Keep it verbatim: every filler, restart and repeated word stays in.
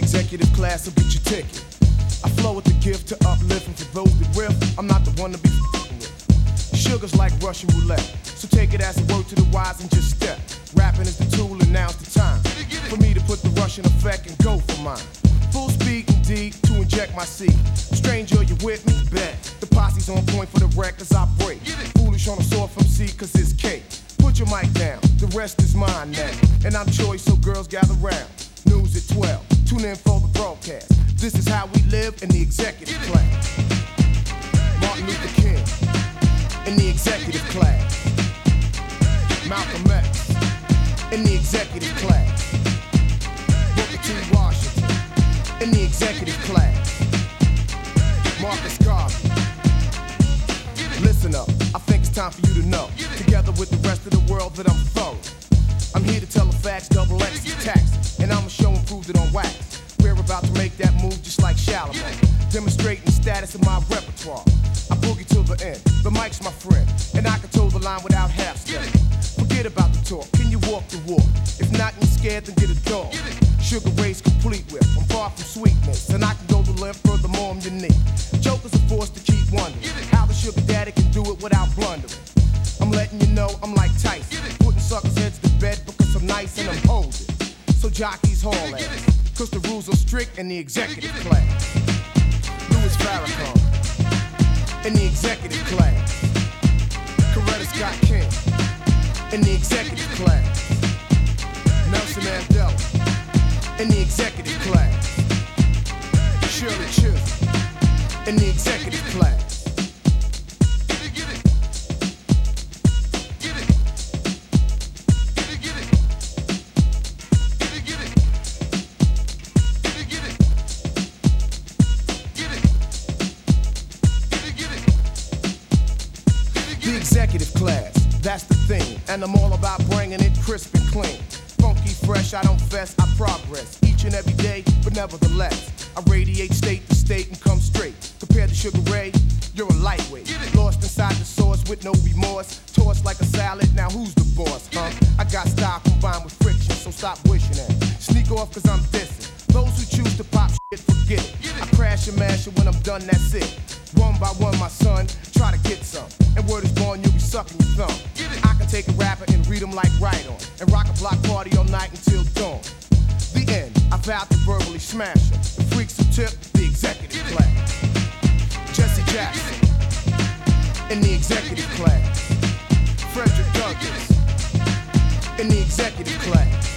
executive class will get your ticket. I flow with the gift to uplift, and for those that riff, I'm not the one to be f***ing with. Sugar's like Russian roulette, so take it as a word to the wise and just step. Rapping is the tool and now's the time for me to put the Russian effect and go for mine. Full speed indeed to inject my seed. Stranger, you with me? Bet. The posse's on point for the wreck as I break. Foolish on a sword from C cause it's cake. Put your mic down, the rest is mine now. And I'm choice, so girls gather round. News at twelve, tune in for the broadcast. This is how we live in the executive class. Martin Luther King in the executive class. Malcolm X in the executive class. Booker T. Washington in the executive class. Marcus Garvey. Listen up, I think it's time for you to know. Together with the rest of the world that I'm thorough. I'm here to tell the facts, double X is taxes. And I'ma show and prove it on wax. We're about to make that move just like Shalimar. Demonstrating the status of my repertoire. I boogie till the end, the mic's my friend. And I can toe the line without half stepping. Forget about the talk, can you walk the walk? If not, you're scared, then get a dog. Sugar Ray's complete with, I'm far from sweetness. And I can go the length, furthermore I'm unique. Jokers are forced to keep wondering how the sugar daddy can do it without blundering. I'm letting you know I'm like Tyson, putting suckers' heads to bed because I'm nice and I'm holding. So jockeys haul ass, cause the rules are strict in the executive class. Louis Farrakhan in the executive class. Coretta Scott King in the executive class. Nelson Mandela in the executive class. Shirley Chisholm in the executive class. The executive class, that's the thing. And I'm all about bringing it crisp and clean. Funky, fresh, I don't fess, I progress. Each and every day, but nevertheless I radiate state to state and come straight. Compared to Sugar Ray, you're a lightweight. Lost inside the source with no remorse. Tossed like a salad, now who's the boss, huh? I got style combined with friction, so stop wishing it. Sneak off cause I'm dissing. Those who choose to pop shit, forget it. I crash and mash it when I'm done, that's it. One by one, my son, try to get some. And word is born, you'll be sucking your thumb. I can take a rapper and read him like right on. And rock a block party all night until dawn. The end, I vowed to verbally smash him. The freaks who tip, the executive class. Jesse Jackson, in the executive class. Frederick Douglass, in the executive class.